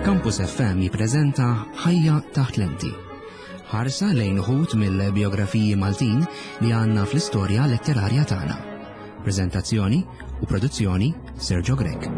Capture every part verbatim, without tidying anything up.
Campus F M jippreżenta Ħajja taħt lenti. Ħarsa lejn uħud mill-biografiji Maltin li għandna fl-istorja letterarja tagħna. Preżentazzjoni u produzzjoni Sergio Grek.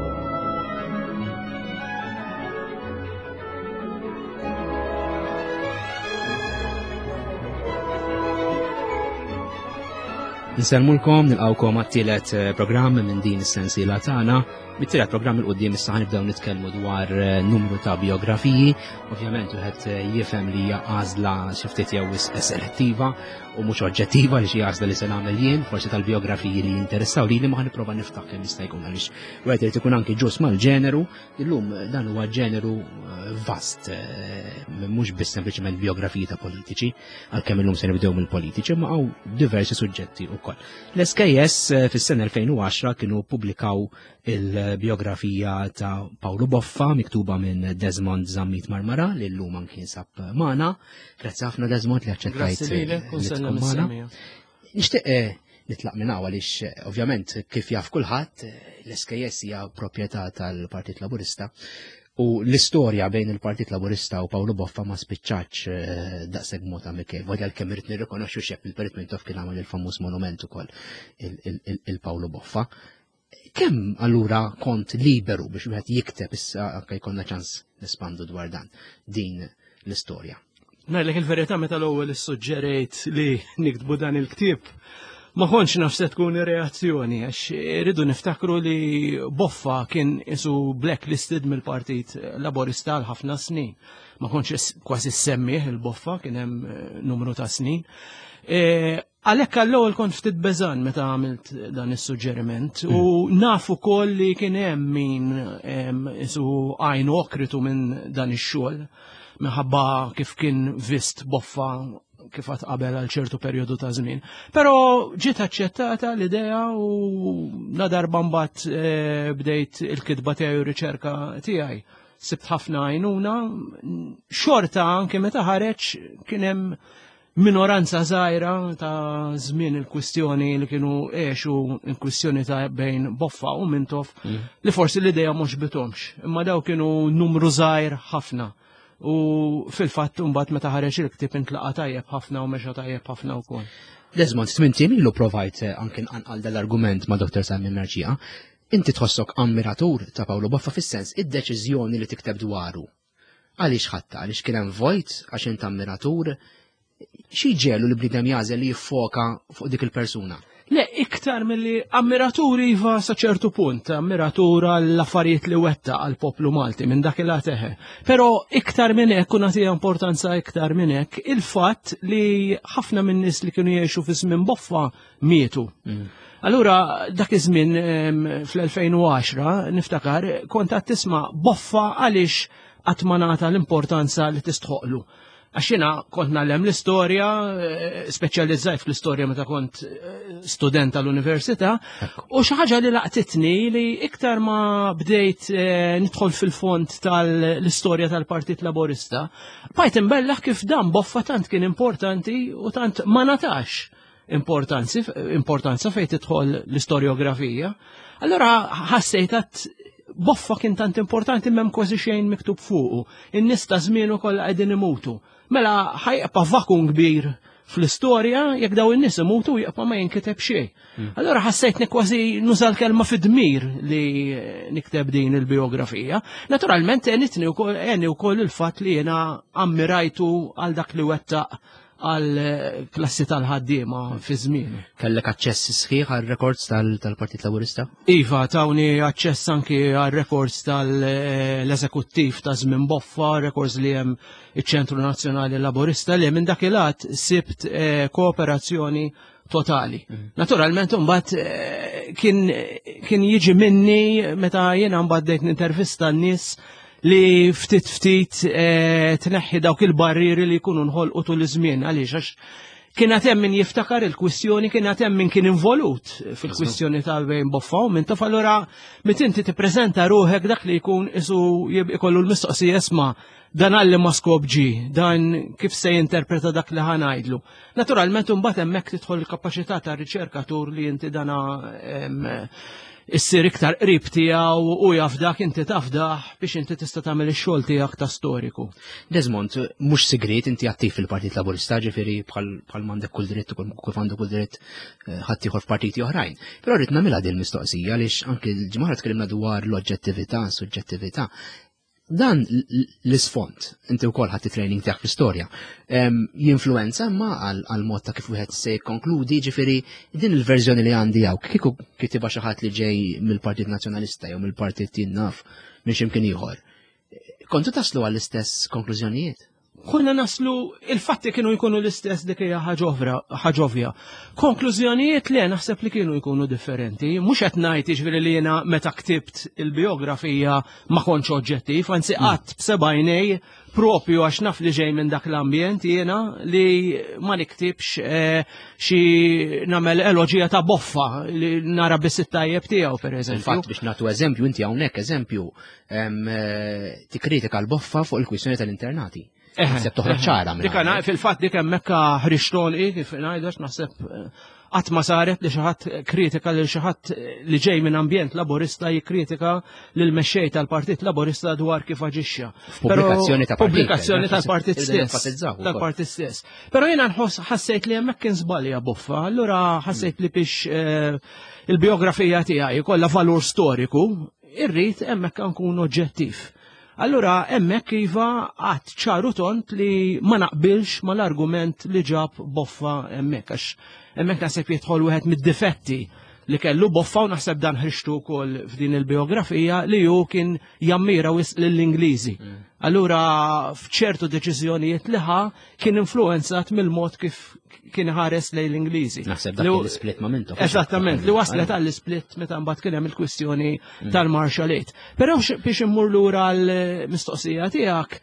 Nselmulkom nilqawkom għat-tielet programm minn din is-sensiela tagħna. Mit-tielet programm il-qudiem issa ħanibdew nitkellmu dwar numru ta' biografiji. Ovvjament wieħed jifhem li hija għażla xi ftit jew selettiva u mhux oġġettiva li xi għażla li se nagħmel jien, forsi tal-biografiji li jinteressaw lili ma ħanipprova niftaħ kemm jista' jkun għaliex wieħed irid ikun anke ġust mal-ġeneru. Illum dan huwa ġeneru vast, mhux biss sempliċement biografiji ta' politiċi, għalkemm illum se nibdew mill-politiċi, ma hawn diversi suġġetti wkoll. L-S K S fis-sena elfejn u għaxra kienu ppubblikaw il-biografija ta' Paolo Boffa miktuba minn Desmond Zammit Marmara li llum anke jinsab magħna. Grazzi ħafna Desmond li aċċettajt nitkom magħna. Nixtieq nitlaq minn hawn għaliex ovvjament kif jaf kulħadd l-S K S hija proprjetà tal-Partit Laburista u l-istorja bejn il-Partit Laburista u Paolo Boffa ma spiċċax daqshekk mod amikevoli għalkemm irid nirrikonoxxu xepp il-Peritmentov kien għamel il-famuż monument ukoll il-Paolo Boffa. Kemm allura kont liberu biex wieħed jikteb issa anke jkollna ċans nespandu dwar dan din l-istorja? Ngħidlek il-verità meta l-ewwel issuġġerejt li niktbu dan il-ktieb ma kontx naf se tkun ir-reazzjoni għax irridu niftakru li Boffa kien isu blacklisted mill-Partit Laburista għal ħafna snin. Ma kontx kważi semmih il-Boffa kien hemm numru ta' snin. Għalhekk għall-ewwel kont ftit beżan meta għamilt dan is-suġġeriment u nafu ukoll li kien hemm min isu għajnu okritu minn dan ix-xogħol minħabba kif kien vist Boffa kif għat qabel għal ċertu perjodu ta' żmien. Però ġiet aċċettata l-idea u nadarba mbagħad bdejt il-kitba tiegħi u r-riċerka tiegħi. Sibt ħafna għajnuna, xorta anke meta ħareġ kien hemm minoranza żgħira ta' żmien il-kwistjoni li kienu għexu il-kwistjoni ta' bejn Boffa u Mintoff li forsi l-idea mhux bitomx, imma daw kienu numru żgħir ħafna. U fil-fatt mbagħad meta ħareġ il-ktieb intlaqa' tajjeb ħafna u mexa tajjeb ħafna wkoll. Desmond, tminti ilu provajt anke nqanqal dal-argument ma' Doktor Sammy Merċija. Inti tħossok ammiratur ta' Paolo Boffa fis-sens id-deċiżjoni li tikteb dwaru. Għaliex ħatta, għaliex kien hemm vojt għax int ammiratur, xi ġelu li bniedem jażel li jiffoka fuq dik il-persuna? Le, iktar milli ammiratur iva sa ċertu punt, ammiratur għall-affarijiet li wetta għall-poplu Malti minn dak il teħe. Però iktar minn hekk u nagħtiha importanza iktar minn hekk il-fatt li ħafna minn nies li kienu jgħixu fi żmien Boffa mietu. Allura dak iż-żmien fl-elfejn u għaxra niftakar kont qed tisma' Boffa għaliex qatt ma nagħta l-importanza li tistħoqlu. Għax jiena kont nagħlem l-istorja, speċjalizzajt fl-istorja meta kont student tal-università, u xi ħaġa li laqtitni li iktar ma bdejt nidħol fil-fond tal-istorja tal-Partit Laburista, bajt imbellaħ kif dan Boffa tant kien importanti u tant ma natax importanza fejn tidħol l-istorjografija. Allura ħassejt Boffa kien tant importanti m'hemm kważi xejn miktub fuqu. In-nies ta' żmienu kollha qegħdin imutu. Mela ħajqa vakum kbir fl-istorja jekk daw in-nies imutu jaqpa ma jinkiteb xejn. Allura ħassejtni kważi nuża l-kelma fid-dmir li nikteb din il-biografija. Naturalment għenitni wkoll għenni wkoll il-fatt li jiena ammirajtu għal dak li wettaq għal klassi tal-ħaddiema fi żmien. Kellek aċċess sħiħ għal records tal-Partit Laburista? Iva, tawni aċċess anki għal records tal-eżekuttiv ta' żmien Boffa, records li hemm iċ-Ċentru Nazzjonali Laburista li minn dak il-għad sibt kooperazzjoni totali. Naturalment mbagħad kien jiġi minni meta jiena mbagħad dejt nintervista n-nies li ftit ftit tneħħi dawk il-barriri li jkunu nħolqu tul iż-żmien għaliex għax kien hemm min jiftakar il-kwistjoni, kien hemm min kien involut fil-kwistjoni ta' bejn Boffa u Mintoff, allura meta inti tippreżenta ruħek dak li jkun isu jkollu l-mistoqsija isma' dan għalli ma skobġi, dan kif se jinterpreta dak li ħanajdlu. Naturalment imbagħad hemmhekk tidħol il-kapaċità ta' riċerkatur li inti dana issir iktar qrib tiegħu u jafdak inti tafdaħ biex inti tista' tagħmel ix-xogħol tiegħek ta' storiku. Desmond, mhux segret inti attiv fil-Partit Laburista, ġifieri bħal m'għandek kull dritt u kif għandu kull dritt ħadd ieħor f'partiti oħrajn. Però rrid nagħmilha din mistoqsija għaliex anke l-ġimgħa tkellimna dwar l-oġġettività, suġġettività. Dan l-isfond, inti wkoll ħadd training tiegħek fl-istorja, jinfluwenza imma għal mod ta' kif wieħed se jikkonkludi, ġifieri din il-verżjoni li għandi hawn kieku kitibha xi ħadd li ġej mill-Partit Nazzjonalista jew mill-Partit Tinnaf minn x'imkien ieħor. Kontu taslu għall-istess konklużjonijiet? Konna naslu, il-fatti kienu jkunu l-istess dik hija ħaġa ovvja. Konklużjonijiet li naħseb li kienu jkunu differenti. Mhux qed ngħid jiġifieri li jiena meta ktibt il-biografija ma kontx oġġettiv, anzi qatt b'sebgħinej propju għax naf li ġej minn dak l-ambjent jiena li ma niktibx xi nagħmel eloġija ta' boffa li nara biss it-tajjeb tiegħu pereżempju. Fatt biex nagħtu eżempju inti hawnhekk eżempju tikkritika l-boffa fuq il-kwistjoni tal-internati. Naħseb toħroġ ċara minn dik fil-fatt dik hemmhekk ħrixtolqi kif ngħidux naħseb qatt ma saret li xi ħadd kritika lil xi ħadd li ġej minn ambjent laburista jikkritika lil mexxej tal-Partit Laburista dwar kif aġixxa. Pubblikazzjoni ta' pubblikazzjoni tal-Partit stess. Tal-Partit stess. Però jiena ħassejt li hemmhekk kien żbalja buffa, allura ħassejt li biex il-biografija tiegħi kollha valur storiku, irrid hemmhekk nkun oġġettiv. Allura, hemmhekk iva għadt ċaru tont li ma naqbilx mal-argument li ġab boffa hemmhekk għax hemmhekk naħseb jidħol wieħed mid-difetti li kellu boffa u naħseb dan ħriġtu wkoll f'din il-biografija li hu kien jammira wisq lill-Ingliżi. Allura f'ċertu deċiżjonijiet li ħa kien influenzat mill-mod kif kien ħares lejn l-Ingliżi. Naħseb dak l-isplit momentu. Eżattament, li waslet għall-isplit meta mbagħad kien hemm il-kwistjoni tal-Marshall Aid. Però biex immur lura l-mistoqsija tiegħek,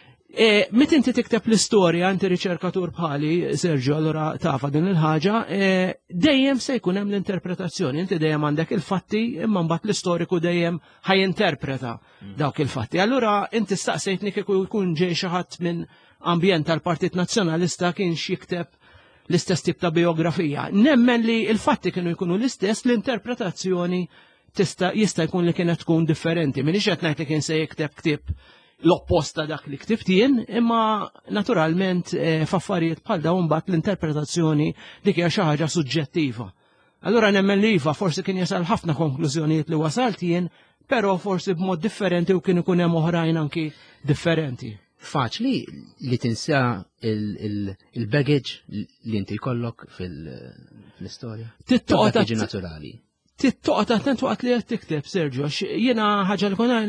met inti tikteb l-istorja, inti riċerkatur bħali, Sergio, allura tafa din il-ħaġa, dejjem se jkun hemm l-interpretazzjoni, inti dejjem għandek il-fatti, imma mbagħad l-istoriku dejjem ħajinterpreta dawk il-fatti. Allura inti staqsejtni kieku jkun ġej xi ħadd minn ambjent tal-Partit Nazzjonalista kien jikteb l-istess tip ta' biografija. Nemmen li il-fatti kienu jkunu l-istess, l-interpretazzjoni jista' jkun li kienet tkun differenti. Minix qed ngħid li kien se jikteb ktib l-opposta dak li ktibt jien, imma naturalment f'affarijiet bħal dawn mbagħad l-interpretazzjoni dik hija xi ħaġa suġġettiva. Allura nemmen li iva forsi kien jasal ħafna konklużjonijiet li wasalt jien, però forsi b'mod differenti u kien ikun hemm oħrajn anki differenti. Faċli li tinsa il-baggage li inti jkollok fil-istorja. Baggage naturali. Tittoqgħod attent waqt li qed tikteb, Sergio, jiena ħaġa li konna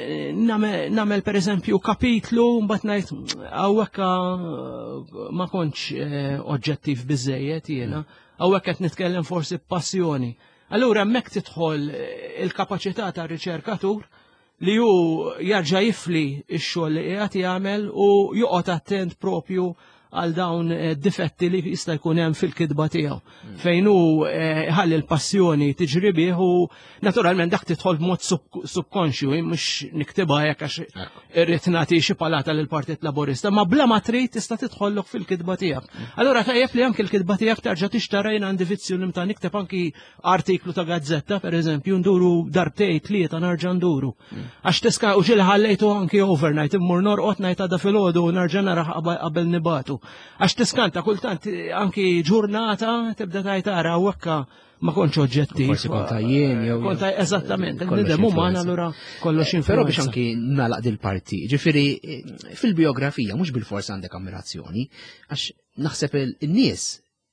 nagħmel pereżempju kapitlu mbagħad ngħid hawnhekk ma kontx oġġettiv biżejjed jiena, hawnhekk qed nitkellem forsi b'passjoni. Allura hemmhekk tidħol il-kapaċità tar-riċerkatur li hu jarġa' jifli x-xogħol li qiegħed jagħmel u joqgħod attent propju għal dawn difetti li jista' jkun hemm fil-kitba tiegħu. Fejn hu ħalli l-passjoni tiġri bih u naturalment dak tidħol b'mod subkonxju, mhux niktibha hekk għax irrid nagħti xi palata lill Partit Laburista, ma bla ma trid tista' tidħollok fil-kitba tiegħek. Allura tajjeb li anke l-kitba tiegħek terġa' tixtara jien għandi vizzju li mta nikteb anki artiklu ta' gazzetta pereżempju nduru darbtej tlieta narġa' nduru. Għax tiska u ġieli ħallejtu anki overnight immur norqod ngħid għadha filgħodu u narġa' nara qabel nibatu. Għax tiskanta kultant anki ġurnata tibda tajt ara wekka ma kontx oġġettiv. Forsi konta jien jew. Konta eżattament, nidem umana allura kollox influenza. Però biex anki nagħlaq dil-parti, ġifieri fil-biografija mhux bil-forsi għandek ammirazzjoni, għax naħseb in-nies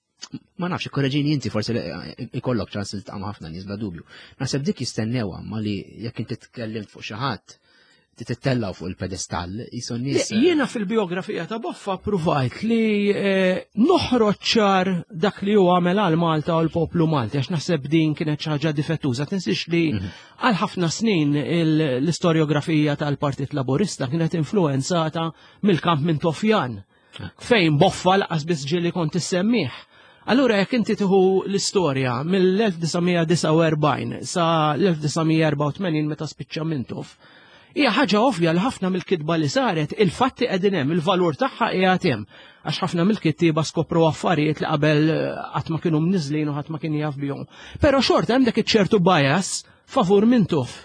ma nafx ikkorreġini inti forsi ikollok ċans li tqam ħafna nies bla dubju. Naħseb dik jistennewha ma li jekk inti tkellimt fuq xi ħadd tittellaw fuq il-pedestal, jison nies. Jiena fil-biografija ta' Boffa provajt li noħroġ ċar dak li huwa għamel għal Malta u l-poplu Malti, għax naħseb din kienet xi ħaġa difettuża. Tinsix li għal ħafna snin l-istorjografija tal-Partit Laburista kienet influenzata mill-kamp minn Tofjan, fejn Boffa laqas biss ġieli kont issemmih. Allura jekk inti tieħu l-istorja mill-elf-tisgħemija sa l-elf-tisgħemija meta spiċċa Mintof, hija ħaġa ovvja li ħafna mill-kitba li saret il-fatti qegħdin hemm, il-valur tagħha qiegħed hemm. Għax ħafna mill-kittieba skopru affarijiet li qabel qatt ma kienu mniżlin u ħadd ma kien jaf bihom. Però xorta hemm dak iċ-ċertu bias favur Mintoff.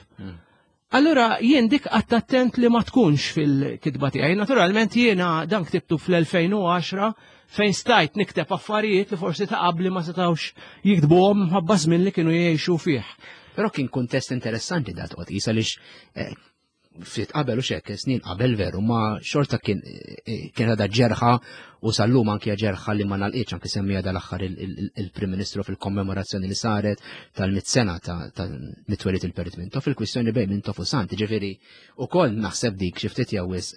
Allura jien dik attent li ma tkunx fil-kitba tiegħi. Naturalment jiena dan ktibtu fl-elfejn u għaxra fejn stajt nikteb affarijiet li forsi ta' qabli ma setawx jiktbuhom ħabba żmien li kienu jgħixu fih. Però kien kuntest interessanti da toqgħod qis għaliex fit qabel u xekk snin qabel veru ma xorta kien kien għadha ġerħa u sallum anke ġerħa li ma nalqitx anke semmija dal-aħħar il-Prim Ministru fil-kommemorazzjoni li saret tal-mit sena ta' mitwelid il-Perit Mintoff fil-kwistjoni bejn Mintoff u Santi. Ġifieri ukoll naħseb dik xi ftit jawis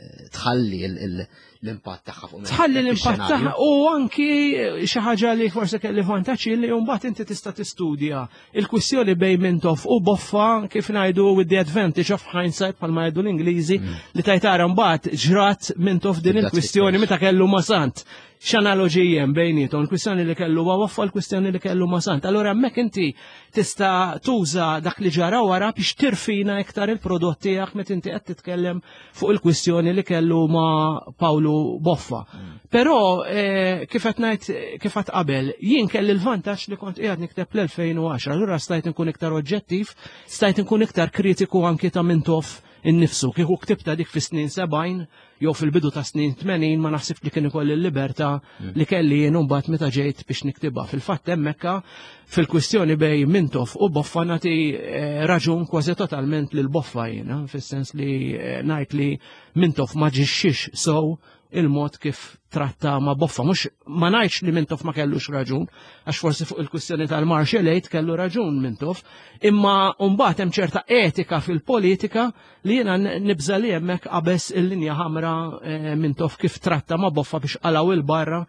tħalli l-impatt tagħha fuq tħalli l-impatt tagħha u anki xi ħaġa li forsi kelli vantaġġi li mbagħad inti tista' tistudja il-kwistjoni bejn Mintoff u Boffa kif ngħidu with the advantage of hindsight bħalma jgħidu l-Ingliżi li tajtara mbagħad ġrat Mintoff din il-kwistjoni meta kellu ma' Sant. X'analoġijem bejnietom, il-kwistjoni li kellu ma' Boffa l-kwistjoni li kellu ma' Sant. Allura hemmhekk inti tista' tuża dak li ġara wara biex tirfina iktar il-prodott tiegħek meta inti qed titkellem fuq il-kwistjoni li kellu ma' Pawlu Boffa. Però kif qed ngħid kif qed qabel, jien kelli l-vantaġġ li kont qiegħed nikteb l-elfejn u għaxra, allura stajt inkun iktar oġġettiv, stajt inkun iktar kritiku anke ta' Mintoff innifsu. Kieku ktibta dik fi snin sebgħin jew fil-bidu ta' snin tmenin ma naħsibx li kien ikolli l-libertà li kelli jien mbagħad meta ġejt biex niktibha. Fil-fatt hemmhekk fil-kwistjoni bej Mintoff u Boffa nagħti raġun kważi totalment lil Boffa jiena, fis-sens li ngħid li Mintoff ma ġixxix sew il-mod kif tratta ma' Boffa. Mhux ma ngħidx li Mintoff ma kellux raġun, għax forsi fuq il-kwistjoni tal-Marshall Aid kellu raġun Mintoff, imma mbagħad hemm ċerta etika fil-politika li jiena nibża li hemmhekk qabeż il-linja ħamra Mintoff kif tratta ma' Boffa biex qalaw il-barra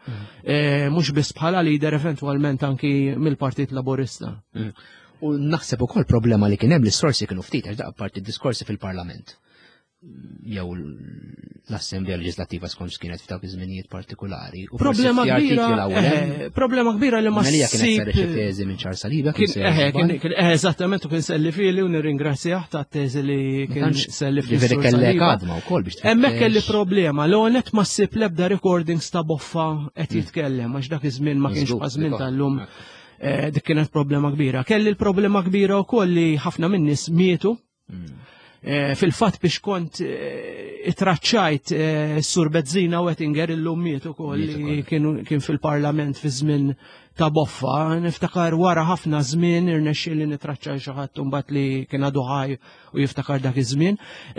mhux biss bħala lider eventwalment anki mill-Partit Laburista. U naħseb ukoll problema li kien hemm l-istorsi kienu ftit għax daqqa parti diskorsi fil-Parlament. Jew l-Assemblea Leġislattiva skont kienet f'dawk iż-żminijiet partikolari. Problema kbira, problema kbira li ma ssib. Kienet saret xi teżi minn ċar Saliba. Eżattament u kien selli fili u nirringrazzjah ta' teżi li kien selli fili. Ġifieri kellek għadma wkoll biex hemmhekk kelli problema. L-onet ma ssib l-ebda recordings ta' Boffa qed jitkellem għax dak iż-żmien ma kienx żmien tal-lum. Dik kienet problema kbira. Kelli l-problema kbira wkoll li ħafna min-nies mietu. Fil-fatt biex kont itraċċajt s-Sur Bezzina u Ettinger illum mietu ukoll li kien fil-Parlament fi żmien ta' Boffa. Niftakar wara ħafna żmien irnexxi li nitraċċaj xi ħadd imbagħad li kien għadu ħaj u jiftakar dak iż-żmien.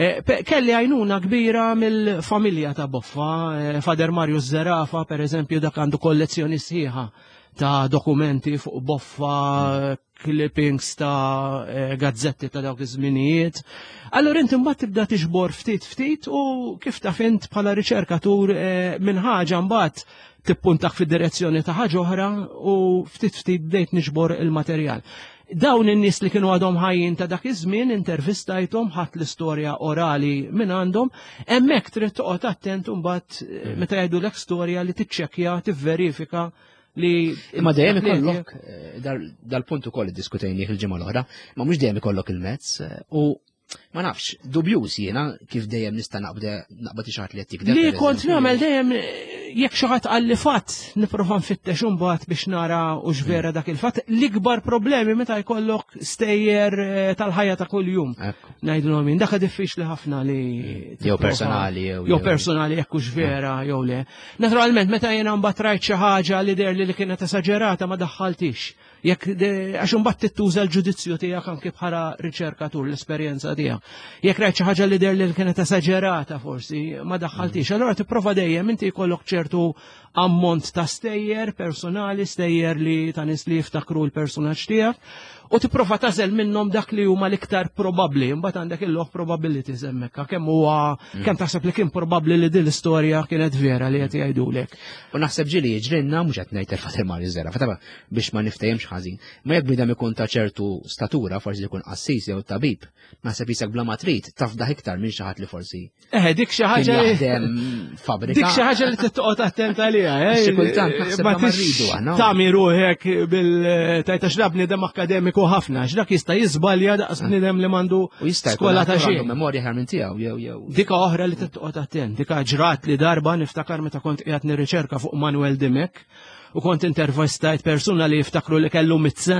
Kelli għajnuna kbira mill-familja ta' Boffa, Fader Marius Zerafa pereżempju dak għandu kollezzjoni sħiħa ta' dokumenti fuq Boffa, clippings ta' gazzetti ta' dawk iż-żminijiet. Allura inti mbagħad tibda tiġbor ftit ftit u kif taf int bħala riċerkatur minn ħaġa mbagħad tippuntak fid-direzzjoni ta' ħaġa oħra u ftit ftit bdejt niġbor il-materjal. Dawn in-nies li kienu għadhom ħajjin ta' dak iż-żmien intervistajthom ħadd l-istorja orali minn għandhom, hemmhekk trid toqgħod attent u mbagħad meta jgħidulek storja li tiċċekkja, tivverifika li imma dejjem ikollok dal-punt ukoll iddiskutejnieh il-ġimgħa l-oħra, ma mhux dejjem ikollok il-mezz u ma nafx, dubjuż jiena kif dejjem nista' naqbad ixaħat li qed tikdeb. Li kont nagħmel dejjem jekk xi ħadd qal li fatt nipprova nfittex imbagħad biex nara u x'vera dak il-fatt. L-ikbar problemi meta jkollok stejjer tal-ħajja ta' kuljum. Ngħidulhom min dak diffiċli ħafna li jew personali jew personali jekk hux vera jew le. Naturalment meta jiena mbagħad rajt xi ħaġa li derli li kienet esaġerata ma daħħaltix. Jekk għax imbagħad tittuża l-ġudizzju tiegħek anke bħala riċerkatur l-esperjenza tiegħek. Jekk rajt xi ħaġa li derli li kienet esaġerata forsi ma daħħaltix. Allura tipprova dejjem inti jkollok ċertu ammont ta' stejjer personali, stejjer li ta' nies li jiftakru l-personaġġ tiegħek u tipprova tażel minnhom dak li huma l-iktar probabbli, imbagħad għandek il-log probabilities hemmhekk kemm huwa kemm taħseb li kien probabbli li din l-istorja kienet vera li qed jgħidulek. U naħseb ġieli jiġrilna mhux qed ngħid il-Fader Marius Zerafa, fataba biex ma niftehimx ħażin. Ma jekk bniedem ikun ta' ċertu statura, forsi jkun qassis jew tabib, naħseb isek bla ma trid tafdaħ iktar minn xi ħadd li forsi. Eh, dik xi ħaġa jaħdem fabrika. Dik xi ħaġa li tittoqgħod attent għaliha, eh. Xi kultant naħseb ma rridu aħna. Tagħmi ruħek bil-tajta x'lab bniedem akademiku ħafna, x'dak jista' jiżbalja daqs bniedem li m'għandu skola ta' xejn. Memorja ħar minn tiegħu jew jew. Dika oħra li tittoqgħod attent, dika ġrat li darba niftakar meta kont qiegħed nirriċerka fuq Manuel Dimek u kont intervistajt persuna li jiftakru li kellu mit sena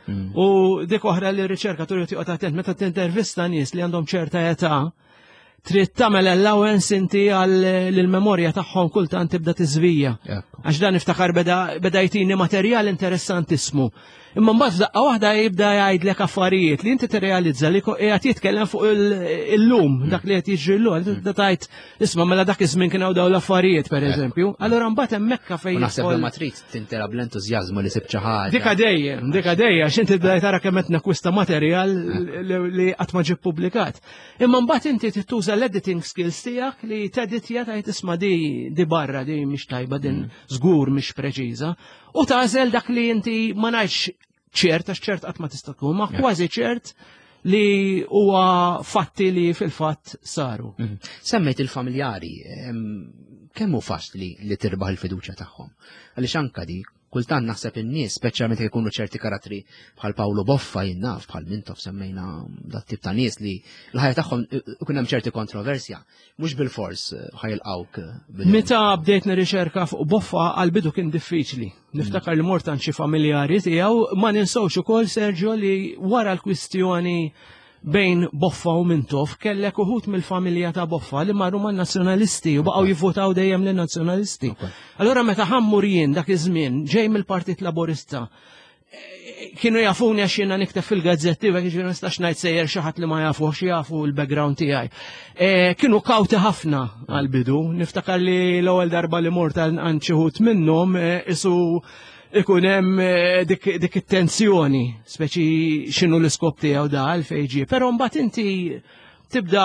U dik oħra li r-riċerkaturi tiqgħod attent meta tintervista nies li għandhom ċerta età trid tagħmel allowance inti għall-memorja tagħhom kultant tibda tiżvija. Għax dan iftakar beda jtini materjal interessantissimu. Imma mbagħad daqqa waħda jibda jgħidlek affarijiet li inti tirrealizza li qiegħed jitkellem fuq il-lum dak li qed jiġri llum. Tibda tgħid isma' mela dak iż-żmien kienu dawn l-affarijiet pereżempju. Allura mbagħad hemmhekk fejn naħseb ma trid tintera bl-entużjażmu li sib xi ħaġa. Dik dejjem, dik dejjem għax inti tibda tara kemm qed nakkwista materjal li qatt ma ġie ppubblikat. Imma mbagħad inti tituża l-editing skills tiegħek li teditja tgħid isma' di di barra di mhix tajba din żgur mhix preċiża u tażel dak li inti ma ngħidx ċert għax ċert qatt ma tista' tkun, ma kważi ċert li huwa fatti li fil-fatt saru. Semmejt il-familjari, kemm hu faċli li tirbaħ il-fiduċja tagħhom? Għaliex anke di kultant naħseb in-nies, speċjalment jekk ikunu ċerti karattri bħal Paolo Boffa jinnaf bħal Mintoff semmejna dat tip ta' nies li l-ħajja tagħhom ikun hemm ċerti kontroversja, mhux bil-fors ħajilqawk. Meta bdejt nirriċerka fuq Boffa għal-bidu kien diffiċli. Niftakar li mort xi familjari tiegħu ma ninsewx ukoll Sergio li wara l-kwistjoni bejn Boffa u Mintoff kellek uħud mill-familja ta' Boffa li marru man nazzjonalisti u baqgħu jivvotaw dejjem lin nazzjonalisti. Allura meta ħammur jien dak iż-żmien ġej mill-Partit Laburista kienu jafuni għax jiena nikteb fil-gazzetti u kienu nistax ngħid sejjer xi ħadd li ma jafux jafu l-background tiegħi. Kienu kawti ħafna għall-bidu, niftakar li l-ewwel darba li mort għand xi wħud minnhom isu ikun hemm dik it-tensjoni, speċi x'inhu l-iskop tiegħu da għalfejn ġie. Però mbagħad inti tibda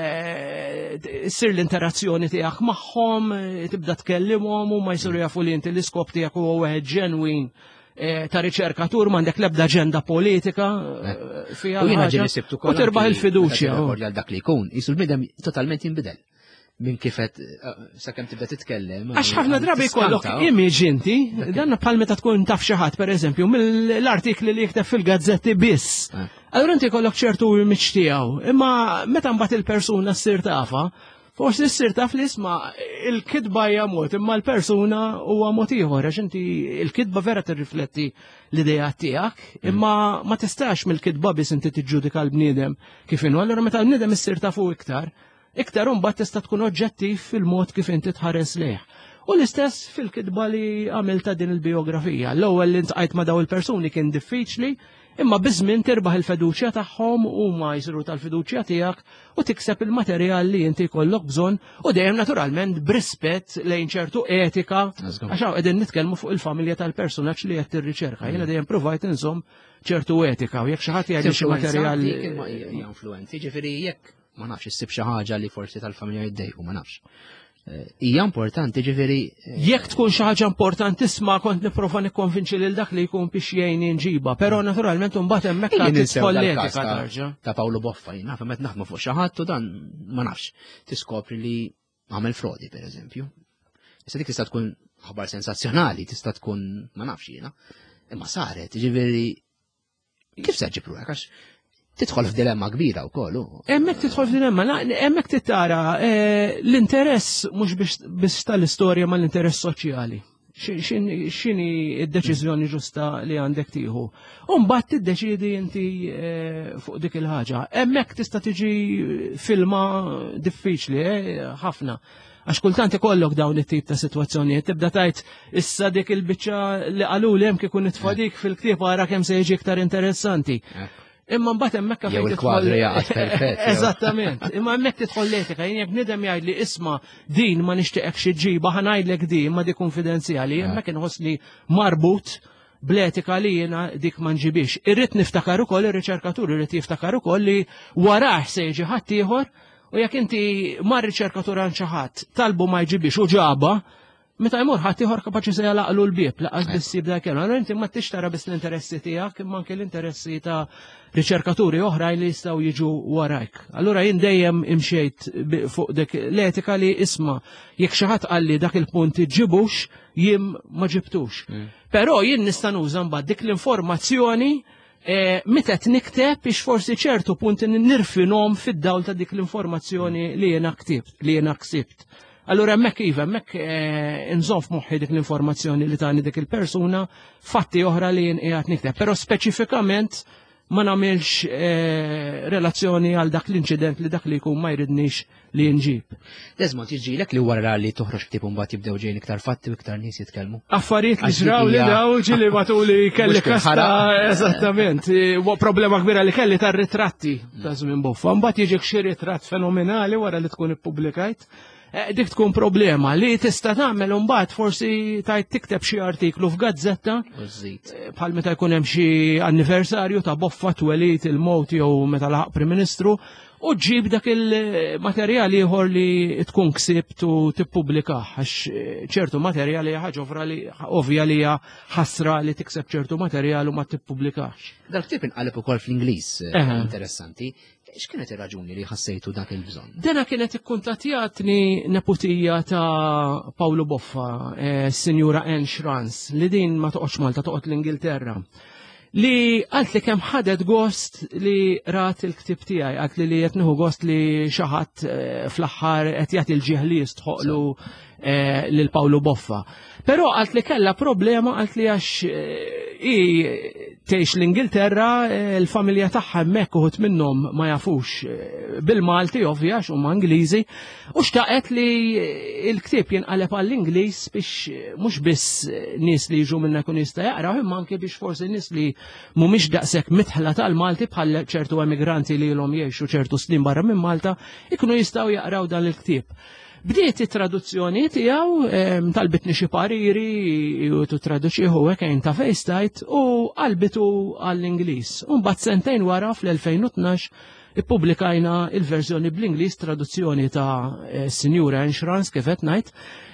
ssir l-interazzjoni tiegħek magħhom, tibda tkellimhom u ma jsiru jafu li inti l-iskop tiegħek huwa wieħed ġenwin ta' riċerkatur m'għandek l-ebda aġenda politika fiha u tirbaħ il-fiduċja. Għal dak li jkun, jisu l-bidem totalment jinbidel. Minn kifet sakemm tibda titkellem. Għax ħafna drabi jkollok image inti, dan bħal meta tkun taf xi ħadd pereżempju mill-artikli li jikteb fil-gazzetti biss. Allura inti jkollok ċertu image tiegħu, imma meta mbagħad il-persuna ssir tafa, forsi ssir taf li isma' il-kidba hija mod, imma l-persuna huwa mod ieħor għax inti il-kidba vera tirrifletti l-idea tiegħek, imma ma tistax mill-kidba biss inti tiġġudika l-bniedem kif inhu, allura meta l-bniedem issir tafu iktar. Iktar mbagħad tista' tkun oġġettiv fil-mod kif inti tħares lejh. U l-istess fil-kidba li għamilta din il-biografija. L-ewwel li ntqajt ma' daw il-persuni kien diffiċli, imma biżmien tirbaħ il-fiduċja tagħhom huma jsiru tal-fiduċja tiegħek u tikseb il-materjal li inti jkollok bżonn u dejjem naturalment b'rispett lejn ċertu etika għax qegħdin nitkellmu fuq il-familja tal-personaġġ li qed tirriċerka. Jiena dejjem provajt inżomm ċertu etika u jekk xi ħadd jgħid xi materjal influenzi, ġifieri jekk ma nafx issib xi ħaġa li forsi tal-familja jiddejqu, ma nafx. Hija importanti ġifieri. Jekk tkun xi ħaġa importantissima kont nipprova nikkonvinċi lil dak li jkun biex jgħinni nġiba, però naturalment imbagħad hemmhekk qed tidħol l-etika tarġa. Ta' Paolo Boffa jien naf meta naħdmu fuq xi ħadd u dan ma nafx tiskopri li għamel frodi pereżempju. Issa dik tista' tkun aħbar sensazzjonali, tista' tkun ma nafx jiena, imma saret, ġifieri kif se ġibru hekk għax tidħol f'dilemma kbira wkoll. Hemmhekk tidħol f'dilemma, hemmhekk titara l-interess mhux biex tal-istorja ma l-interess soċjali. X'inhi d-deċiżjoni ġusta li għandek tieħu. U mbagħad tiddeċiedi inti fuq dik il-ħaġa. Hemmhekk tista' tiġi filma diffiċli ħafna. Għax kultant ikollok dawn it-tip ta' sitwazzjonijiet, tibda tgħid issa dik il-biċċa li qaluli hemm kieku nitfadik fil-ktieb ara kemm se jiġi iktar interessanti. Imma mbagħad hemmhekk jew il-kwadri jaqgħod perfett. Eżattament. Imma hemmhekk tidħol l-etika, jien jekk nidem jgħid li isma' din ma nixtieqek xi ġiba ħanajdlek din ma di konfidenzjali, hemmhekk inħoss li marbut bl-etika li jiena dik ma nġibix. Irrid niftakar ukoll ir-riċerkatur irid jiftakar ukoll li warah se jiġi ħadd ieħor u jekk inti mar riċerkatur għand xi ħadd talbu ma jġibix u ġaba, meta jmur ħadd ieħor kapaċi se jalaqlu l-bieb, laqas biss jibda kemm. Allura inti ma tixtara biss l-interessi tiegħek imma anke l-interessi ta' riċerkaturi oħrajn li jistgħu jiġu warajk. Allura jien dejjem imxejt fuq dik l-etika li isma' jekk xi ħadd qal li dak il-punt iġġibux jien ma ġibtux. Però jien nista' nuża mbagħad dik l-informazzjoni meta qed nikteb biex forsi ċertu punti nirfinhom fid-dawl ta' dik l-informazzjoni li jiena ktibt, li jiena ksibt. Allura hemmhekk iva, hemmhekk inżomm f'moħħi dik l-informazzjoni li tani dik il-persuna, fatti oħra li qiegħed nikteb, però speċifikament ma nagħmilx relazzjoni għal dak l-inċident li dak li jkun ma jridniex li nġib. Desmond, jiġilek li wara li toħroġ ktieb mbagħad jibdew ġejjin iktar fatti u iktar nies jitkellmu. Affarijiet li ġraw li daw ġili matuli kelli kasta eżattament. Problema kbira li kelli tar-ritratti ta' żmien Boffa. Mbagħad jiġik xi ritratt fenomenali wara li tkun ippubblikajt. Dik tkun problema li tista' tagħmel imbagħad forsi tajt tikteb xi artiklu f'gazzetta bħal meta jkun hemm xi anniversarju ta' Boffa twelid il-mowt jew meta laħaq Prim Ministru u ġib dak il-materjali ieħor li tkun ksibt u tippubblikah għax ċertu materjali ħaġa ovvja li hija ħasra li tikseb ċertu materjal u ma tippubblikax. Dal-ktieb inqaleb ukoll fl-Ingliż interessanti. X'kienet ir-raġuni li ħassejtu dak il-bżonn? Dena kienet ikkuntattjatni neputija ta' Paolo Boffa, Sinjura Anne Schranz, li din ma toqgħodx Malta toqgħod l-Ingilterra. Li għalt li kemm ħadet gost li rat il-ktib tiegħi, għalt li li qed nieħu gost li xi ħadd fl-aħħar qed jagħti l-ġieħ li jistħoqlu lil Paolo Boffa. Però għalt li kellha problema għalt li għax i tgħix l-Ingilterra, l-familja tagħha hemmhekk uħud minnhom ma jafux bil-Malti ovvja għax huma Ingliżi, u xtaqet li l-ktieb jinqaleb għall-Ingliż biex mhux biss nies li jiġu minn jkun jista' jaqraw, imma anke biex forsi nies li mhumiex daqshekk mitħla tal-Malti bħal ċertu emigranti li ilhom jgħixu ċertu snin barra minn Malta ikunu jistgħu jaqraw dan il-ktieb. Bdiet it-traduzzjoni tiegħu talbitni xi pariri u traduċieħu hekk ta' fejstajt u qalbitu għall-Ingliż. U mbagħad sentejn wara fl-elfejn u tnax ippubblikajna il-verżjoni bl-Ingliż traduzzjoni ta' Sinjura Anne Schranz kif qed ngħid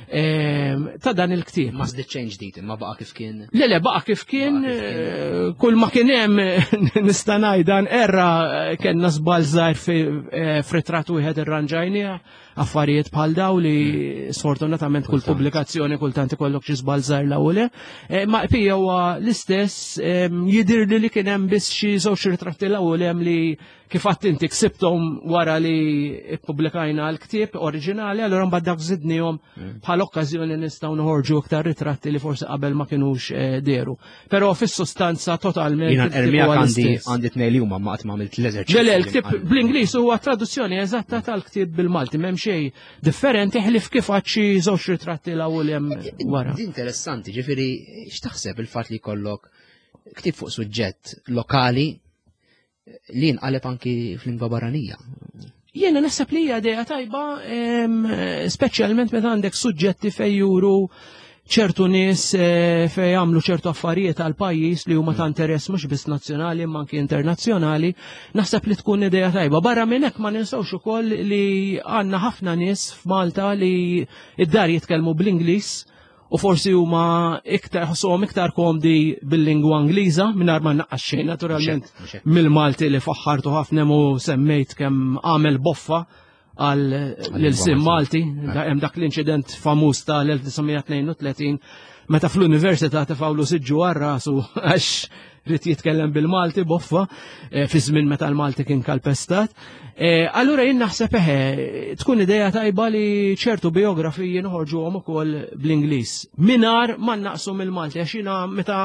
ta' dan il-ktieb. Ma żdiet xejn ġdid, imma baqa' kif kien. Le le baqa' kif kien, kull ma kien hemm nista' ngħid dan erra kellna żball żgħir f'ritratt wieħed irranġajnieh, affarijiet bħal daw li sfortunatament kull pubblikazzjoni kultant ikollok xi żball żgħir l-ewwel. Ma pija huwa l-istess jidhirli li kien hemm biss xi żewġ ritratti l-ewwel hemm li kif qatt inti ksibthom wara li ppubblikajna l-ktieb oriġinali, allura mbagħad dak żidnihom bħal okkażjoni nistgħu noħorġu iktar ritratti li forsi qabel ma kinux deru. Però fis-sustanza totalment. Jiena ermijak għandi għandi tnejn li huma ma qatt m'għamilt l-eżerċizzju. Le le l-ktieb bl-Ingliż huwa traduzzjoni eżatta tal-ktieb bil-Malti m'hemm xejn differenti ħlif kif għad xi żewġ ritratti l-ewwel hemm wara. Di interessanti, ġifieri x'taħseb il-fatt li jkollok ktieb fuq suġġett lokali li nqaleb anki fl-lingwa barranija. Jiena naħseb li hija idea tajba, speċjalment meta għandek suġġetti fejn juru ċertu nies fejn jagħmlu ċertu affarijiet għal pajjiż li huma ta' interess mhux biss nazzjonali imma anke internazzjonali, naħseb li tkun idea tajba. Barra minn hekk ma ninsewx ukoll li għandna ħafna nies f'Malta li id-dar jitkellmu bl-Ingliż u forsi huma iktar ħossuhom iktar komdi bil-lingwa Ingliża mingħajr ma naqqas xejn naturalment mill-Malti li faħħartu ħafna u semmejt kemm għamel Boffa għal l-sim Malti, hemm dak l-inċident famuż tal-elf tisa' tnejn u tletin meta fl-Università tefgħu siġġu għar rasu għax rid jitkellem bil-Malti Boffa fi żmien meta l-Malti kien kalpestat. Allura jien naħseb eħe tkun idea tajba li ċertu biografiji noħorġuhom ukoll bl-Ingliż. Mingħajr ma naqsu mill-Malti għax jiena meta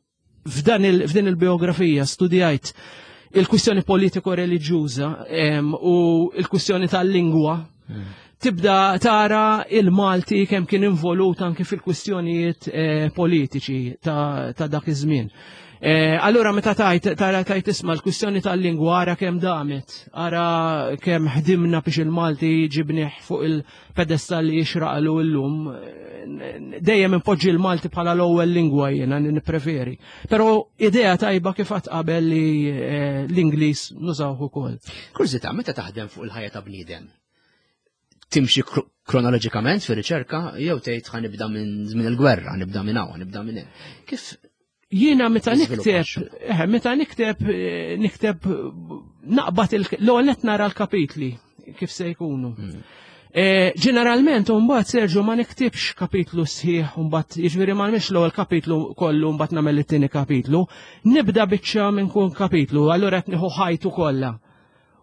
f'din il-biografija studjajt il-kwistjoni politiko-reliġjuża u il-kwistjoni tal-lingwa. Tibda tara il-Malti kemm kien involut anke fil-kwistjonijiet politiċi ta' dak iż-żmien. Allura meta tajt tara tajt isma' l-kwistjoni tal-lingwa ara kemm damet, ara kemm ħdimna biex il-Malti ġibnieh fuq il-pedestal li jixraqlu llum. Dejjem impoġġi l-Malti bħala l-ewwel lingwa jiena nippreferi. Però idea tajba kif qatt qabel li l-Ingliż nużawh ukoll. Kurzita, meta taħdem fuq il-ħajja ta' bniedem? Timxi kronoloġikament fir-riċerka jew tgħid ħanibda minn żmien il-gwerra, nibda minn hawn, nibda minn hemm. Kif jiena meta nikteb, meta nikteb nikteb naqbad l-ewwel qed nara l-kapitli kif se jkunu. Ġeneralment mbagħad Serġu ma niktibx kapitlu sħiħ u mbagħad jiġifieri ma nagħmilx l-ewwel kapitlu kollu mbagħad nagħmel it-tieni kapitlu, nibda biċċa minn kun kapitlu, allura qed nieħu ħajtu kollha.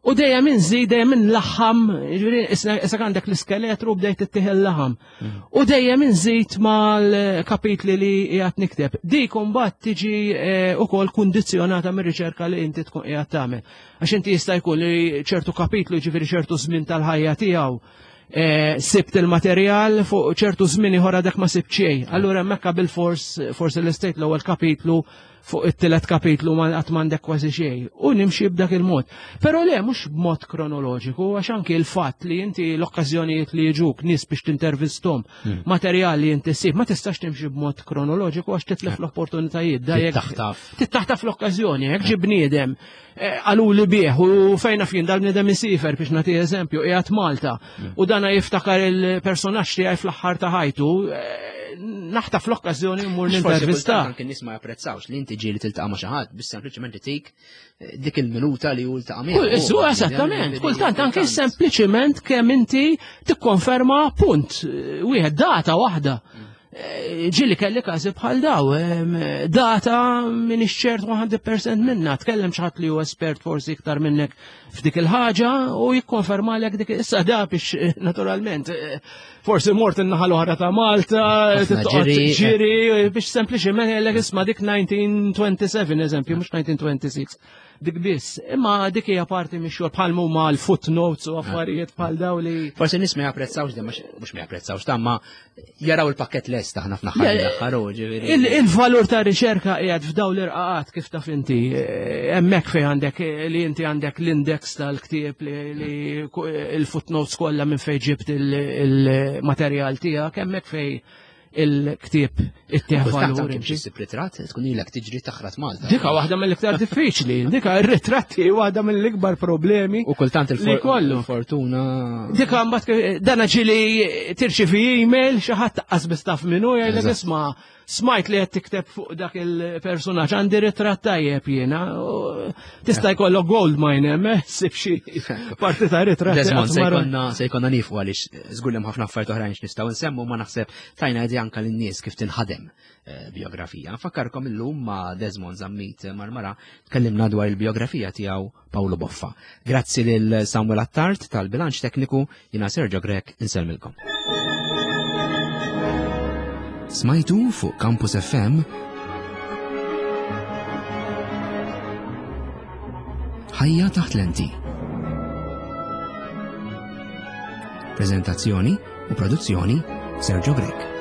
U dejjem inżid dejjem inlaħħam, issa għandek l-iskeletru bdejt ittieħ il-laħam. U dejjem inżid mal-kapitli li qiegħed nikteb. Dik imbagħad tiġi wkoll kundizzjonata mir-riċerka li inti tkun qiegħed tagħmel. Għax inti jista' jkun li ċertu kapitlu jiġifieri ċertu żmien tal-ħajja tiegħu sibt il-materjal fuq ċertu żmien ieħor għadek ma sibt xejn. Allura hemmhekk bil-fors forsi l-istejt l-ewwel kapitlu fuq it-tielet kapitlu ma qatt m'għandek kważi xejn. U nimxi b'dak il-mod. Però le mhux b'mod kronoloġiku għax anke l-fatt li inti l-okkażjonijiet li jiġuk nies biex tintervistom materjal li inti ssib ma tistax timxi b'mod kronoloġiku għax titlef l-opportunitajiet. Tittaħtaf l-okkażjoni, hekk ġi bniedem għalu li bieħ u fejna fin dal-bniedem isifer biex nagħti eżempju qiegħed Malta u dana jiftakar il-personaġġ tiegħi fl-aħħar ta' ħajtu naħta fl-okkażjoni mmur nintervista. Kien nies ma japprezzawx li inti ġieli tiltaqa' ma' xi ħadd biex sempliċement itik dik il-minuta li hu ltaqa' miegħu. Isu esattament, kultant anke sempliċement kemm inti tikkonferma punt wieħed data waħda. Ġili kelli każi bħal daw, data min ixċert one percent minna, tkellem xaħat li hu espert forsi iktar minnek f'dik il-ħaġa u jikkonfermalek dik issa da biex naturalment forsi mort in-naħa l-oħra ta' Malta, ġiri biex sempliċement jgħidlek isma' dik nineteen twenty-seven eżempju, mhux nineteen twenty-six. Dik biss, imma dik hija parti mix-xogħol bħal huma l-footnotes u affarijiet bħal daw li. Forsi nies ma japprezzawx dem mhux ma japprezzawx ta' ma jaraw il-pakkett lest aħna f'naħħar l-aħħar ġifieri. Il-valur ta' riċerka qiegħed f'daw l-irqaqat kif taf inti hemmhekk fejn għandek li inti għandek l-index tal-ktieb li il-footnotes kollha minn fejn ġibt il-materjal tiegħek hemmhekk fejn il-ktieb it-tieħ valur. Ġissib ritratt tkun ilek tiġri taħrat Malta. Dika waħda mill-iktar diffiċli, dika r-ritratti waħda mill-ikbar problemi. U kultant il-fortuna. Dika mbagħad dana ġili tirċivi email xi ħadd taqqas bistaf minnu jgħidlek isma' smajt li qed tikteb fuq dak il-personaġġ għandi ritratt tajjeb jiena. Tista' jkollok gold mine hemm ssib xi parti ta' ritratt. Se jkollna nifu għaliex żgur hemm ħafna affarijiet oħrajn x'nistgħu nsemmu ma naħseb tajna idea anke lin-nies kif tinħadem biografija. Nfakkarkom illum ma' Desmond Zammit Marmara tkellimna dwar il-biografija tiegħu Paolo Boffa. Grazzi lil Samuel Attart tal-bilanċ tekniku jiena Sergio Grek insellmilkom. Smajtu fuq Campus F M Ħajja taħt lenti. Prezentazzjoni u produzzjoni Sergio Grek.